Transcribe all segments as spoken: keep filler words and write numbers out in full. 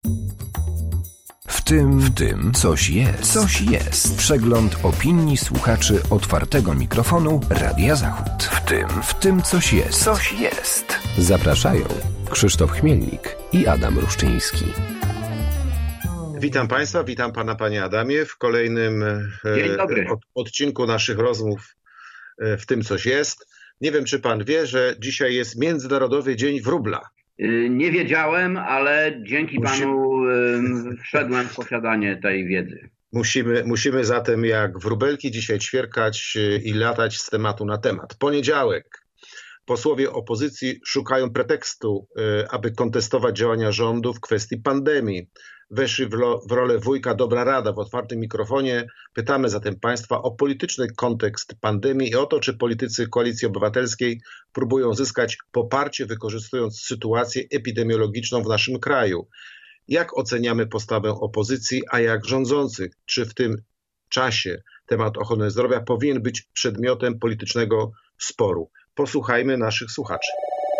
W tym, w tym coś jest. Coś jest. Przegląd opinii słuchaczy otwartego mikrofonu Radia Zachód. W tym, w tym coś jest. Coś jest. Zapraszają Krzysztof Chmielnik i Adam Ruszczyński. Witam Państwa, witam Pana, Panie Adamie, w kolejnym od, odcinku naszych rozmów w tym coś jest. Nie wiem, czy Pan wie, że dzisiaj jest Międzynarodowy Dzień Wróbla. Nie wiedziałem, ale dzięki Musimy... Panu wszedłem w posiadanie tej wiedzy. Musimy, musimy zatem jak wróbelki dzisiaj ćwierkać i latać z tematu na temat. Poniedziałek. Posłowie opozycji szukają pretekstu, aby kontestować działania rządu w kwestii pandemii. Weszli w, lo, w rolę wujka dobra rada w otwartym mikrofonie. Pytamy zatem Państwa o polityczny kontekst pandemii i o to, czy politycy Koalicji Obywatelskiej próbują zyskać poparcie, wykorzystując sytuację epidemiologiczną w naszym kraju. Jak oceniamy postawę opozycji, a jak rządzących? Czy w tym czasie temat ochrony zdrowia powinien być przedmiotem politycznego sporu? Posłuchajmy naszych słuchaczy.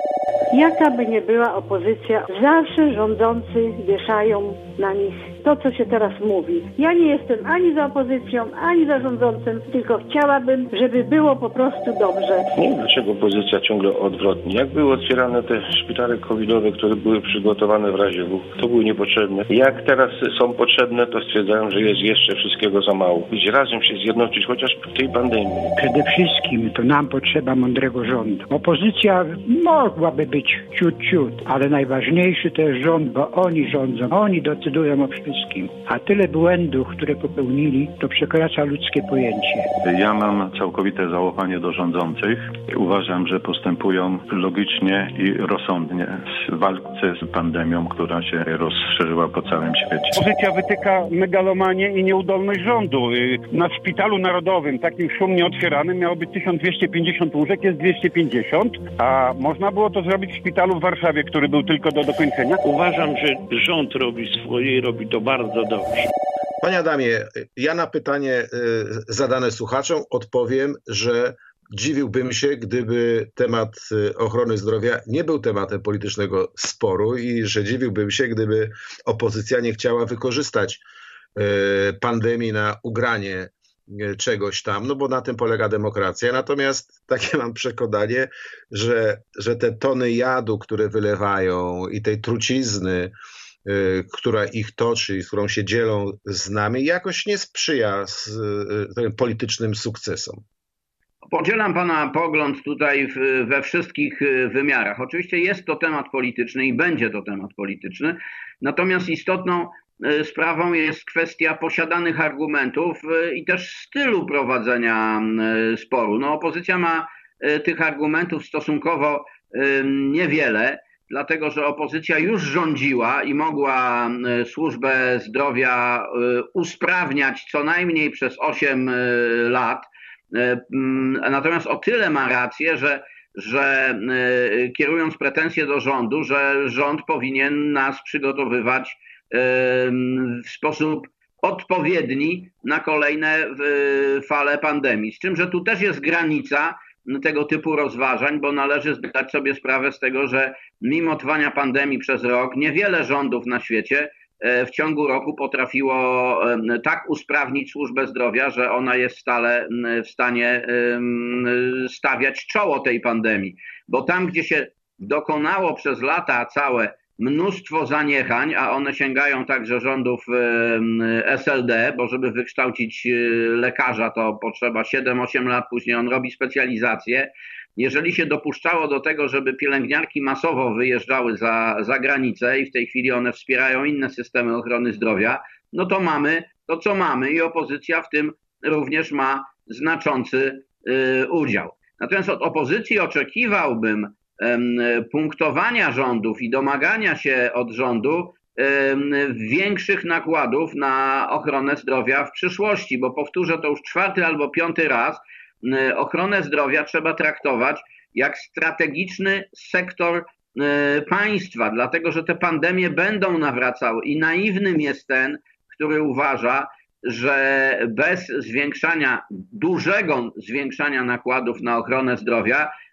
Jaka by nie była opozycja, zawsze rządzący wieszają na nich to, co się teraz mówi. Ja nie jestem ani za opozycją, ani za rządzącym, tylko chciałabym, żeby było po prostu dobrze. Nie wiem, dlaczego opozycja ciągle odwrotnie. Jak były otwierane te szpitale covidowe, które były przygotowane w razie W, to były niepotrzebne. Jak teraz są potrzebne, to stwierdzają, że jest jeszcze wszystkiego za mało. Być razem się zjednoczyć, chociaż w tej pandemii. Przede wszystkim to nam potrzeba mądrego rządu. Opozycja mogłaby być ciut, ciut, ale najważniejszy to jest rząd, bo oni rządzą, oni decydują o wszystkim. A tyle błędów, które popełnili, to przekracza ludzkie pojęcie. Ja mam całkowite zaufanie do rządzących. Uważam, że postępują logicznie i rozsądnie w walce z pandemią, która się rozszerzyła po całym świecie. Opozycja wytyka megalomanię i nieudolność rządu. Na Szpitalu Narodowym, takim szumnie otwieranym, miało być tysiąc dwieście pięćdziesiąt łóżek, jest dwieście pięćdziesiąt, a można było to zrobić w szpitalu w Warszawie, który był tylko do dokończenia. Uważam, że rząd robi swoje i robi to bardzo dobrze. Panie Adamie, ja na pytanie zadane słuchaczom odpowiem, że dziwiłbym się, gdyby temat ochrony zdrowia nie był tematem politycznego sporu i że dziwiłbym się, gdyby opozycja nie chciała wykorzystać pandemii na ugranie czegoś tam, no bo na tym polega demokracja. Natomiast takie mam przekonanie, że, że te tony jadu, które wylewają i tej trucizny, która ich toczy i z którą się dzielą z nami, jakoś nie sprzyja z, z, politycznym sukcesom. Podzielam Pana pogląd tutaj w, we wszystkich wymiarach. Oczywiście jest to temat polityczny i będzie to temat polityczny, natomiast istotną sprawą jest kwestia posiadanych argumentów i też stylu prowadzenia sporu. No, opozycja ma tych argumentów stosunkowo niewiele, dlatego że opozycja już rządziła i mogła służbę zdrowia usprawniać co najmniej przez osiem lat. Natomiast o tyle ma rację, że, że kierując pretensje do rządu, że rząd powinien nas przygotowywać w sposób odpowiedni na kolejne fale pandemii. Z czym, że tu też jest granica tego typu rozważań, bo należy zdać sobie sprawę z tego, że mimo trwania pandemii przez rok, niewiele rządów na świecie w ciągu roku potrafiło tak usprawnić służbę zdrowia, że ona jest stale w stanie stawiać czoło tej pandemii. Bo tam, gdzie się dokonało przez lata całe mnóstwo zaniechań, a one sięgają także rządów S L D, bo żeby wykształcić lekarza to potrzeba siedem osiem lat, później on robi specjalizację. Jeżeli się dopuszczało do tego, żeby pielęgniarki masowo wyjeżdżały za, za granicę i w tej chwili one wspierają inne systemy ochrony zdrowia, no to mamy to, co mamy i opozycja w tym również ma znaczący y, udział. Natomiast od opozycji oczekiwałbym punktowania rządów i domagania się od rządu większych nakładów na ochronę zdrowia w przyszłości, bo powtórzę to już czwarty albo piąty raz, ochronę zdrowia trzeba traktować jak strategiczny sektor państwa, dlatego że te pandemie będą nawracały i naiwnym jest ten, który uważa, że bez zwiększania, dużego zwiększania nakładów na ochronę zdrowia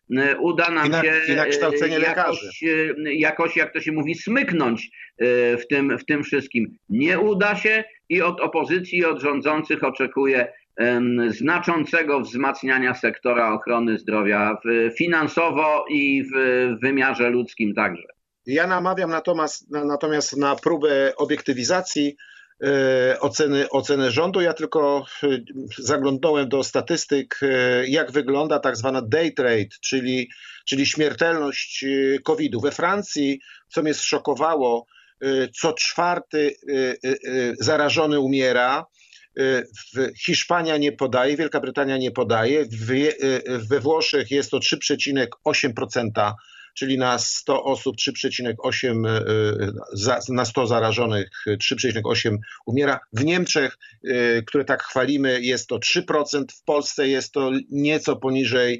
uda nam I na, się i na kształcenie jakoś, jakoś, jak to się mówi, smyknąć w tym, w tym wszystkim. Nie uda się i od opozycji, i od rządzących oczekuję znaczącego wzmacniania sektora ochrony zdrowia finansowo i w wymiarze ludzkim także. Ja namawiam natomiast, natomiast na próbę obiektywizacji e, oceny, oceny rządu. Ja tylko zaglądnąłem do statystyk, e, jak wygląda tak zwana death rate, czyli, czyli śmiertelność kowida. We Francji, co mnie zszokowało, e, co czwarty e, e, zarażony umiera. Hiszpania nie podaje, Wielka Brytania nie podaje, we Włoszech jest to trzy przecinek osiem procent, czyli na sto osób trzy przecinek osiem, na sto zarażonych trzy przecinek osiem umiera. W Niemczech, które tak chwalimy, jest to trzy procent, w Polsce jest to nieco poniżej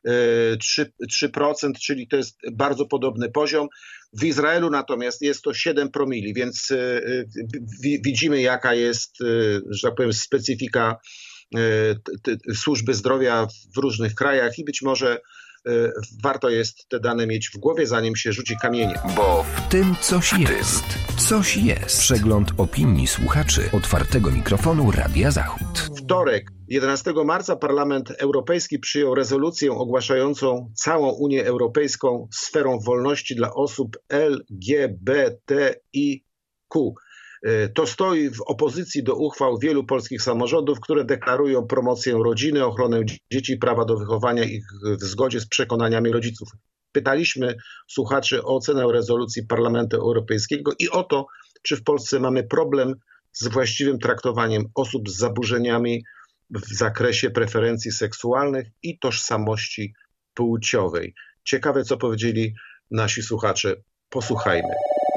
trzy procent, czyli to jest bardzo podobny poziom. W Izraelu natomiast jest to siedem promili, więc widzimy, jaka jest, że tak powiem, specyfika służby zdrowia w różnych krajach i być może warto jest te dane mieć w głowie, zanim się rzuci kamieniem. Bo w tym coś jest. Coś jest. Przegląd opinii słuchaczy otwartego mikrofonu Radia Zachód. Wtorek, jedenastego marca, Parlament Europejski przyjął rezolucję ogłaszającą całą Unię Europejską sferą wolności dla osób L G B T I Q. To stoi w opozycji do uchwał wielu polskich samorządów, które deklarują promocję rodziny, ochronę dzieci, prawa do wychowania ich w zgodzie z przekonaniami rodziców. Pytaliśmy słuchaczy o ocenę rezolucji Parlamentu Europejskiego i o to, czy w Polsce mamy problem z właściwym traktowaniem osób z zaburzeniami w zakresie preferencji seksualnych i tożsamości płciowej. Ciekawe, co powiedzieli nasi słuchacze. Posłuchajmy.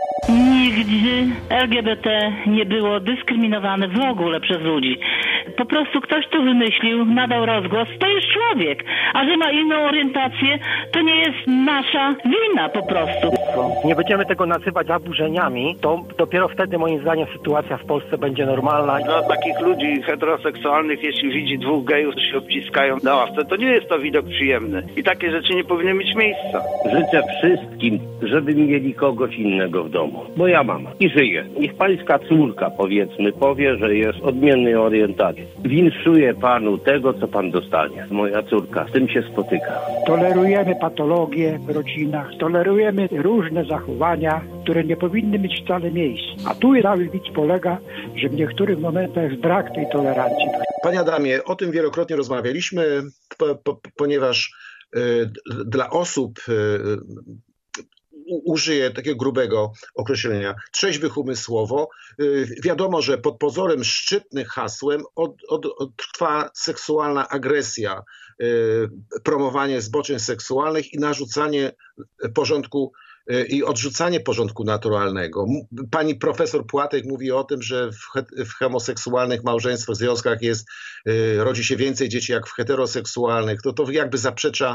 Nigdy L G B T nie było dyskryminowane w ogóle przez ludzi. Po prostu ktoś to wymyślił, nadał rozgłos, to jest człowiek. A że ma inną orientację, to nie jest nasza wina po prostu. Nie będziemy tego nazywać zaburzeniami, to dopiero wtedy moim zdaniem sytuacja w Polsce będzie normalna. Dla takich ludzi heteroseksualnych, jeśli widzi dwóch gejów, którzy się obciskają na ławce, to nie jest to widok przyjemny. I takie rzeczy nie powinny mieć miejsca. Życzę wszystkim, żeby mieli kogoś innego w domu. Bo ja mam i żyję. Niech pańska córka, powiedzmy, powie, że jest odmiennej orientacji. Winszuję panu tego, co pan dostanie. Moja córka z tym się spotyka. Tolerujemy patologie w rodzinach, tolerujemy różne zachowania, które nie powinny mieć wcale miejsca. A tu cały widz polega, że w niektórych momentach jest brak tej tolerancji. Panie Adamie, o tym wielokrotnie rozmawialiśmy, po, po, ponieważ y, dla osób y, użyję takiego grubego określenia, trzeźwych umysłowo. Wiadomo, że pod pozorem szczytnym hasłem od, od, od trwa seksualna agresja, promowanie zboczeń seksualnych i narzucanie porządku i odrzucanie porządku naturalnego. Pani profesor Płatek mówi o tym, że w, he, w homoseksualnych małżeństwach, w związkach jest, rodzi się więcej dzieci jak w heteroseksualnych. To, to jakby zaprzecza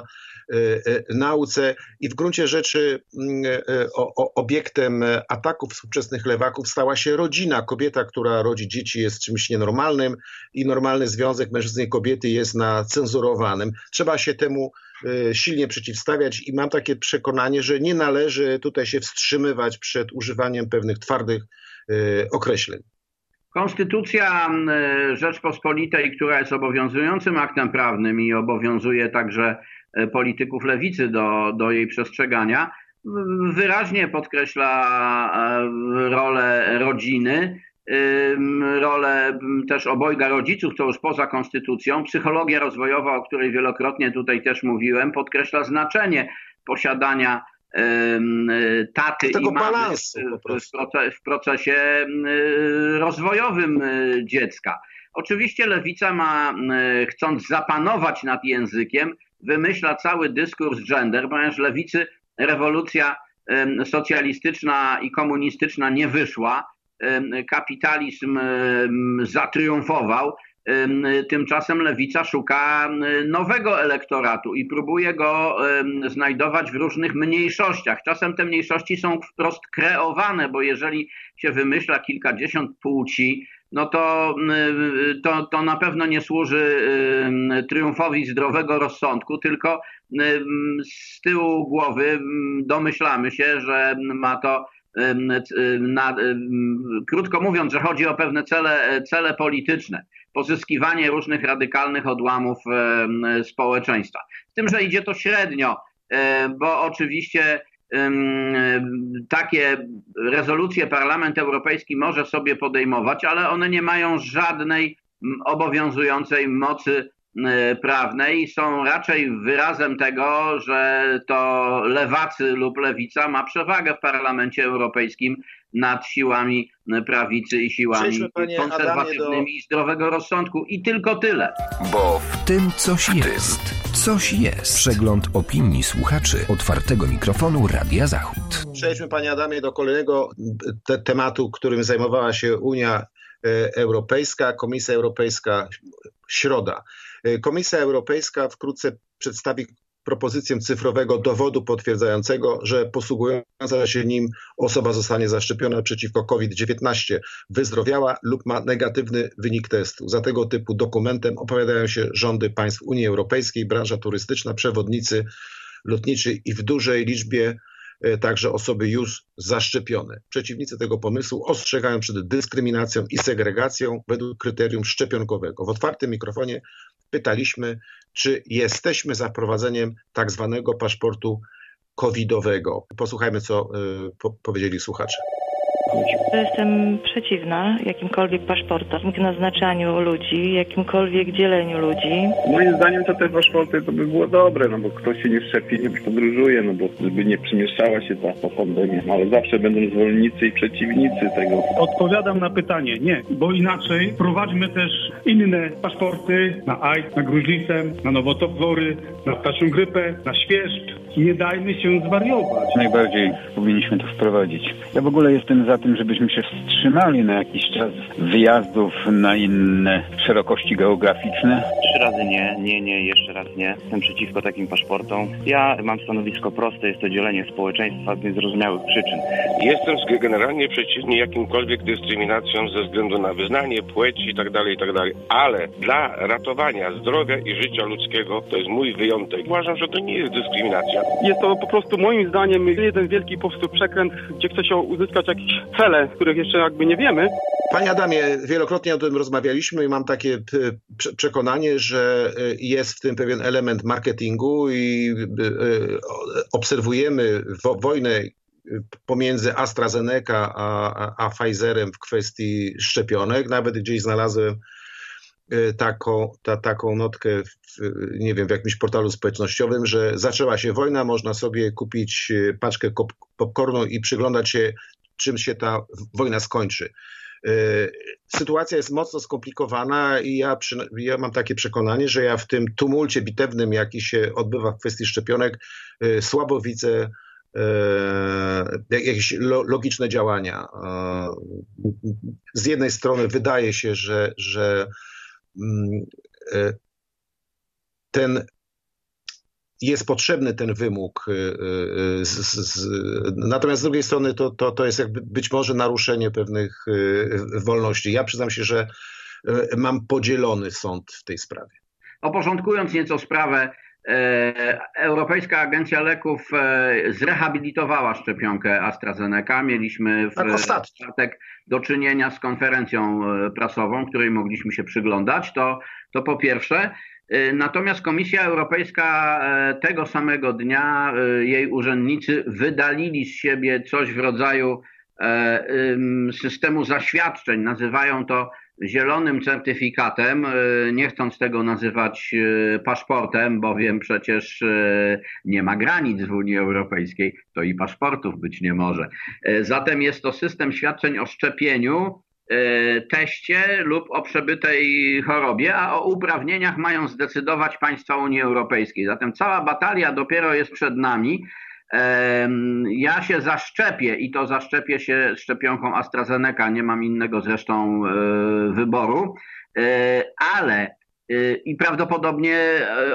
nauce i w gruncie rzeczy o, o, obiektem ataków współczesnych lewaków stała się rodzina. Kobieta, która rodzi dzieci, jest czymś nienormalnym i normalny związek mężczyzny i kobiety jest na cenzurowanym. Trzeba się temu silnie przeciwstawiać i mam takie przekonanie, że nie należy tutaj się wstrzymywać przed używaniem pewnych twardych określeń. Konstytucja Rzeczpospolitej, która jest obowiązującym aktem prawnym i obowiązuje także polityków lewicy do, do jej przestrzegania, wyraźnie podkreśla rolę rodziny, rolę też obojga rodziców, co już poza konstytucją. Psychologia rozwojowa, o której wielokrotnie tutaj też mówiłem, podkreśla znaczenie posiadania taty i mamy w procesie rozwojowym dziecka. Oczywiście lewica ma, chcąc zapanować nad językiem, wymyśla cały dyskurs gender, ponieważ lewicy rewolucja socjalistyczna i komunistyczna nie wyszła. Kapitalizm zatriumfował. Tymczasem lewica szuka nowego elektoratu i próbuje go znajdować w różnych mniejszościach. Czasem te mniejszości są wprost kreowane, bo jeżeli się wymyśla kilkadziesiąt płci, no to, to, to na pewno nie służy triumfowi zdrowego rozsądku, tylko z tyłu głowy domyślamy się, że ma to, na, krótko mówiąc, że chodzi o pewne cele, cele polityczne, pozyskiwanie różnych radykalnych odłamów społeczeństwa. Z tym, że idzie to średnio, bo oczywiście takie rezolucje Parlament Europejski może sobie podejmować, ale one nie mają żadnej obowiązującej mocy prawnej i są raczej wyrazem tego, że to lewacy lub lewica ma przewagę w Parlamencie Europejskim nad siłami prawicy i siłami konserwatywnymi do... i zdrowego rozsądku. I tylko tyle. Bo w tym coś jest. Coś jest. Przegląd opinii słuchaczy otwartego mikrofonu Radia Zachód. Przejdźmy, panie Adamie, do kolejnego te- tematu, którym zajmowała się Unia Europejska, Komisja Europejska, środa. Komisja Europejska wkrótce przedstawi propozycję cyfrowego dowodu potwierdzającego, że posługująca się nim osoba zostanie zaszczepiona przeciwko COVID dziewiętnaście, wyzdrowiała lub ma negatywny wynik testu. Za tego typu dokumentem opowiadają się rządy państw Unii Europejskiej, branża turystyczna, przewodnicy lotniczy i w dużej liczbie także osoby już zaszczepione. Przeciwnicy tego pomysłu ostrzegają przed dyskryminacją i segregacją według kryterium szczepionkowego. W otwartym mikrofonie pytaliśmy, czy jesteśmy za wprowadzeniem tak zwanego paszportu covidowego. Posłuchajmy, co y, po, powiedzieli słuchacze. Jestem przeciwna jakimkolwiek paszportom, naznaczaniu ludzi, jakimkolwiek dzieleniu ludzi. Moim zdaniem to te paszporty to by było dobre, no bo ktoś się nie szczepi, nie podróżuje, no bo żeby nie przemieszczała się ta, ta pandemia. Ale zawsze będą zwolennicy i przeciwnicy tego. Odpowiadam na pytanie, nie, bo inaczej prowadźmy też inne paszporty na AIDS, na gruźlicę, na nowotwory, na ptasią grypę, na świerszcz. Nie dajmy się zwariować. Najbardziej powinniśmy to wprowadzić. Ja w ogóle jestem za tym, żebyśmy się wstrzymali na jakiś czas wyjazdów na inne szerokości geograficzne. Trzy razy nie, nie, nie, jeszcze raz nie. Jestem przeciwko takim paszportom. Ja mam stanowisko proste, jest to dzielenie społeczeństwa z niezrozumiałych przyczyn. Jestem generalnie przeciwny jakimkolwiek dyskryminacjom ze względu na wyznanie, płeć i tak dalej, i tak dalej. Ale dla ratowania zdrowia i życia ludzkiego to jest mój wyjątek. Uważam, że to nie jest dyskryminacja. Jest to po prostu moim zdaniem jeden wielki po prostu przekręt, gdzie chce się uzyskać jakieś cele, których jeszcze jakby nie wiemy. Panie Adamie, wielokrotnie o tym rozmawialiśmy i mam takie przekonanie, że jest w tym pewien element marketingu i obserwujemy wojnę pomiędzy AstraZeneca a, a Pfizerem w kwestii szczepionek. Nawet gdzieś znalazłem taką, ta, taką notkę w, nie wiem, w jakimś portalu społecznościowym, że zaczęła się wojna, można sobie kupić paczkę popcornu i przyglądać się, czym się ta wojna skończy. Sytuacja jest mocno skomplikowana i ja, przy, ja mam takie przekonanie, że ja w tym tumulcie bitewnym, jaki się odbywa w kwestii szczepionek, słabo widzę jakieś logiczne działania. Z jednej strony wydaje się, że, że ten jest potrzebny ten wymóg, z, z, natomiast z drugiej strony to, to, to jest jakby być może naruszenie pewnych wolności. Ja przyznam się, że mam podzielony sąd w tej sprawie. Oporządkując nieco sprawę, Europejska Agencja Leków zrehabilitowała szczepionkę AstraZeneca. Mieliśmy w czwartek do czynienia z konferencją prasową, której mogliśmy się przyglądać. To, to po pierwsze. Natomiast Komisja Europejska tego samego dnia, jej urzędnicy wydalili z siebie coś w rodzaju systemu zaświadczeń. Nazywają to zielonym certyfikatem, nie chcąc tego nazywać paszportem, bowiem przecież nie ma granic w Unii Europejskiej, to i paszportów być nie może. Zatem jest to system świadczeń o szczepieniu, teście lub o przebytej chorobie, a o uprawnieniach mają zdecydować państwa Unii Europejskiej. Zatem cała batalia dopiero jest przed nami. Ja się zaszczepię i to zaszczepię się szczepionką AstraZeneca, nie mam innego zresztą wyboru, ale i prawdopodobnie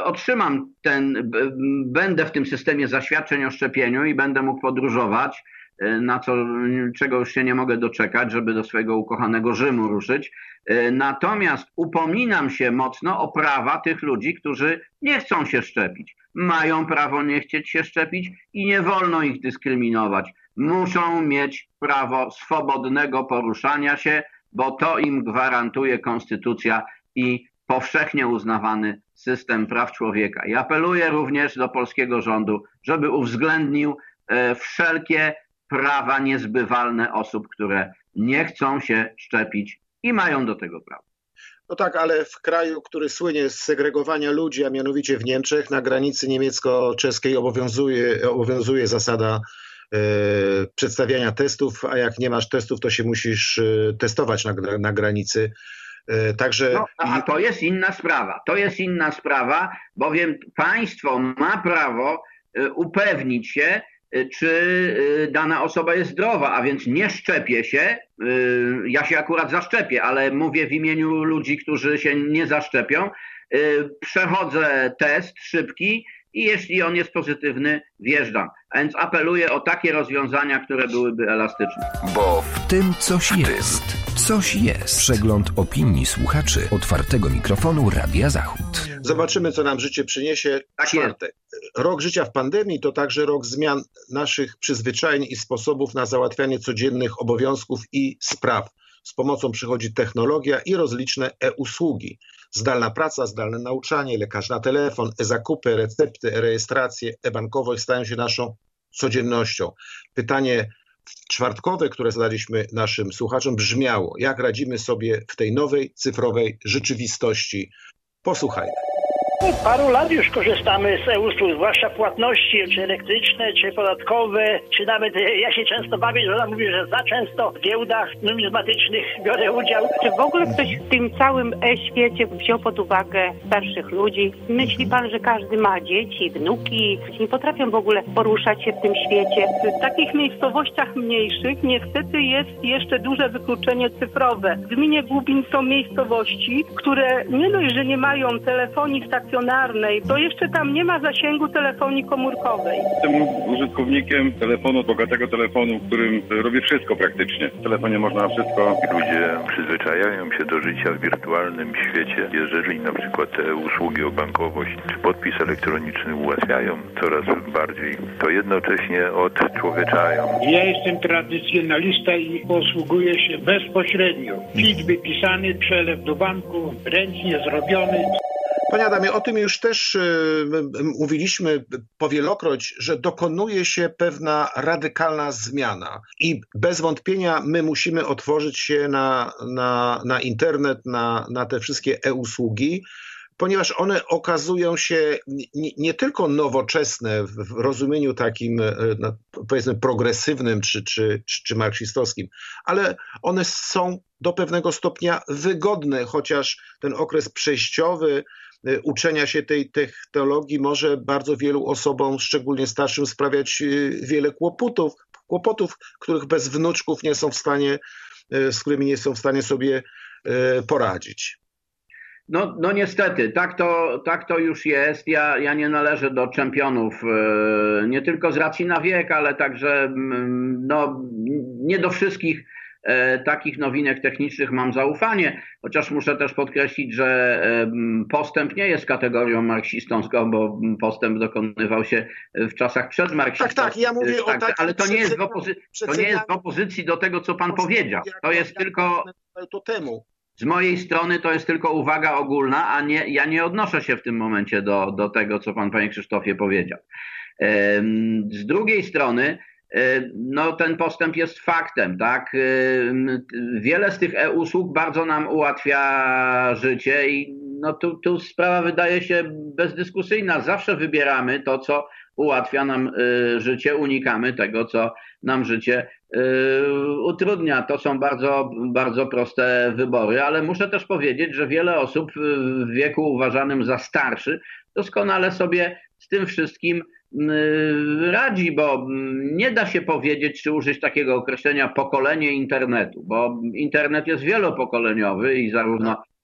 otrzymam ten, będę w tym systemie zaświadczeń o szczepieniu i będę mógł podróżować. na co, czego już się nie mogę doczekać, żeby do swojego ukochanego Rzymu ruszyć. Natomiast upominam się mocno o prawa tych ludzi, którzy nie chcą się szczepić. Mają prawo nie chcieć się szczepić i nie wolno ich dyskryminować. Muszą mieć prawo swobodnego poruszania się, bo to im gwarantuje konstytucja i powszechnie uznawany system praw człowieka. I apeluję również do polskiego rządu, żeby uwzględnił e, wszelkie prawa niezbywalne osób, które nie chcą się szczepić i mają do tego prawo. No tak, ale w kraju, który słynie z segregowania ludzi, a mianowicie w Niemczech, na granicy niemiecko-czeskiej obowiązuje, obowiązuje zasada e, przedstawiania testów, a jak nie masz testów, to się musisz e, testować na, na granicy. Także... No, a to jest inna sprawa. To jest inna sprawa, bowiem państwo ma prawo upewnić się, czy dana osoba jest zdrowa, a więc nie szczepię się. Ja się akurat zaszczepię, ale mówię w imieniu ludzi, którzy się nie zaszczepią. Przechodzę test szybki i jeśli on jest pozytywny, wjeżdżam. A więc apeluję o takie rozwiązania, które byłyby elastyczne. Bo w tym coś jest. Coś jest. Przegląd opinii słuchaczy otwartego mikrofonu Radia Zachód. Zobaczymy, co nam życie przyniesie. Czwarte. Rok życia w pandemii to także rok zmian naszych przyzwyczajeń i sposobów na załatwianie codziennych obowiązków i spraw. Z pomocą przychodzi technologia i rozliczne e-usługi. Zdalna praca, zdalne nauczanie, lekarz na telefon, e-zakupy, recepty, e-rejestracje, e-bankowość stają się naszą codziennością. Pytanie czwartkowe, które zadaliśmy naszym słuchaczom, brzmiało: jak radzimy sobie w tej nowej cyfrowej rzeczywistości? Posłuchajmy. Od paru lat już korzystamy z e-usług, zwłaszcza płatności, czy elektryczne, czy podatkowe, czy nawet ja się często bawię, że ona mówi, że za często w giełdach numizmatycznych biorę udział. Czy w ogóle ktoś w tym całym e-świecie wziął pod uwagę starszych ludzi? Myśli pan, że każdy ma dzieci, wnuki, nie potrafią w ogóle poruszać się w tym świecie? W takich miejscowościach mniejszych niestety jest jeszcze duże wykluczenie cyfrowe. W gminie Głubin są miejscowości, które nie dość, że nie mają telefonii stacjonarnej, to jeszcze tam nie ma zasięgu telefonii komórkowej. Jestem użytkownikiem telefonu, bogatego telefonu, w którym robię wszystko praktycznie. W telefonie można wszystko. Ludzie przyzwyczajają się do życia w wirtualnym świecie. Jeżeli na przykład te usługi o bankowość czy podpis elektroniczny ułatwiają coraz bardziej, to jednocześnie odczłowieczają. Ja jestem tradycjonalista i posługuję się bezpośrednio. Plik wypisany, przelew do banku, ręcznie zrobiony. Panie Adamie, o tym już też y, mówiliśmy powielokroć, że dokonuje się pewna radykalna zmiana i bez wątpienia my musimy otworzyć się na, na, na internet, na, na te wszystkie e-usługi, ponieważ one okazują się nie, nie tylko nowoczesne w rozumieniu takim, no, powiedzmy, progresywnym czy, czy, czy, czy marksistowskim, ale one są do pewnego stopnia wygodne, chociaż ten okres przejściowy uczenia się tej technologii może bardzo wielu osobom, szczególnie starszym, sprawiać wiele kłopotów, kłopotów, których bez wnuczków nie są w stanie, z którymi nie są w stanie sobie poradzić. No, no niestety, tak to, tak to już jest. Ja, ja nie należę do czempionów, nie tylko z racji na wiek, ale także no, nie do wszystkich takich nowinek technicznych mam zaufanie, chociaż muszę też podkreślić, że postęp nie jest kategorią marksistowską, bo postęp dokonywał się w czasach przedmarksistowskich. Tak, tak, ja mówię tak, o takim ale to nie, jest w opozy- to nie jest w opozycji do tego, co pan powiedział. To jest tylko... To temu. Z mojej strony to jest tylko uwaga ogólna, a nie, ja nie odnoszę się w tym momencie do, do tego, co pan, panie Krzysztofie, powiedział. Z drugiej strony no ten postęp jest faktem, tak? Wiele z tych e-usług bardzo nam ułatwia życie i no tu, tu sprawa wydaje się bezdyskusyjna. Zawsze wybieramy to, co ułatwia nam życie, unikamy tego, co nam życie utrudnia. To są bardzo, bardzo proste wybory, ale muszę też powiedzieć, że wiele osób w wieku uważanym za starszy doskonale sobie z tym wszystkim radzi, bo nie da się powiedzieć, czy użyć takiego określenia pokolenie internetu, bo internet jest wielopokoleniowy i zarówno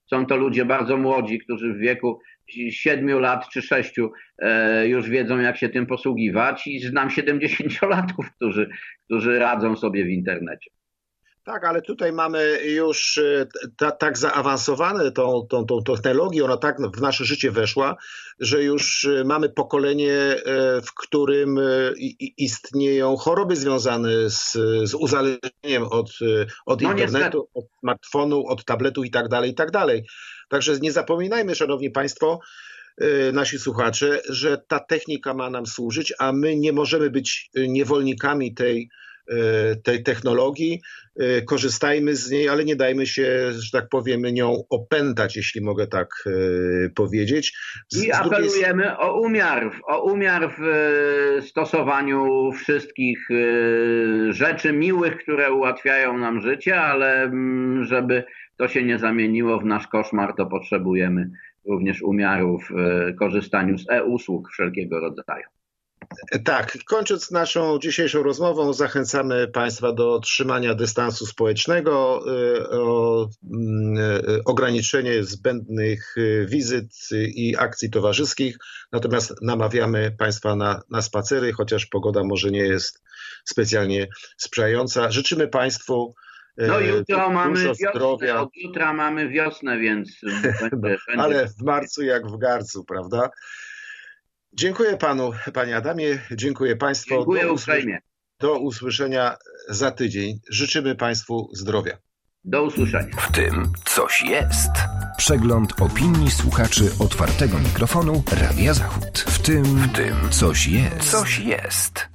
Są to ludzie bardzo młodzi, którzy w wieku siedmiu lat czy sześciu e, już wiedzą, jak się tym posługiwać, i znam siedemdziesięciolatków, którzy, którzy radzą sobie w internecie. Tak, ale tutaj mamy już ta, tak zaawansowane tą, tą, tą technologię, ona tak w nasze życie weszła, że już mamy pokolenie, w którym istnieją choroby związane z, z uzależnieniem od, od no internetu, niestety. Od smartfonu, od tabletu i tak dalej, i tak dalej. Także nie zapominajmy, szanowni państwo, nasi słuchacze, że ta technika ma nam służyć, a my nie możemy być niewolnikami tej tej technologii, korzystajmy z niej, ale nie dajmy się, że tak powiem, nią opętać, jeśli mogę tak powiedzieć. Z, I apelujemy drugiej... o umiar, o umiar w stosowaniu wszystkich rzeczy miłych, które ułatwiają nam życie, ale żeby to się nie zamieniło w nasz koszmar, to potrzebujemy również umiaru w korzystaniu z e-usług wszelkiego rodzaju. Tak, kończąc naszą dzisiejszą rozmową, zachęcamy państwa do trzymania dystansu społecznego, o ograniczenie zbędnych wizyt i akcji towarzyskich. Natomiast namawiamy państwa na, na spacery, chociaż pogoda może nie jest specjalnie sprzyjająca. Życzymy państwu No jutro mamy wiosnę, zdrowia. Od jutra mamy wiosnę, więc będzie, ale będzie... w marcu jak w garcu, prawda? Dziękuję panu, panie Adamie, dziękuję państwu. Dziękuję do, uprzejmie. do usłyszenia za tydzień. Życzymy państwu zdrowia. Do usłyszenia. W tym coś jest. Przegląd opinii słuchaczy otwartego mikrofonu Radia Zachód. W tym, w tym coś jest. Coś jest.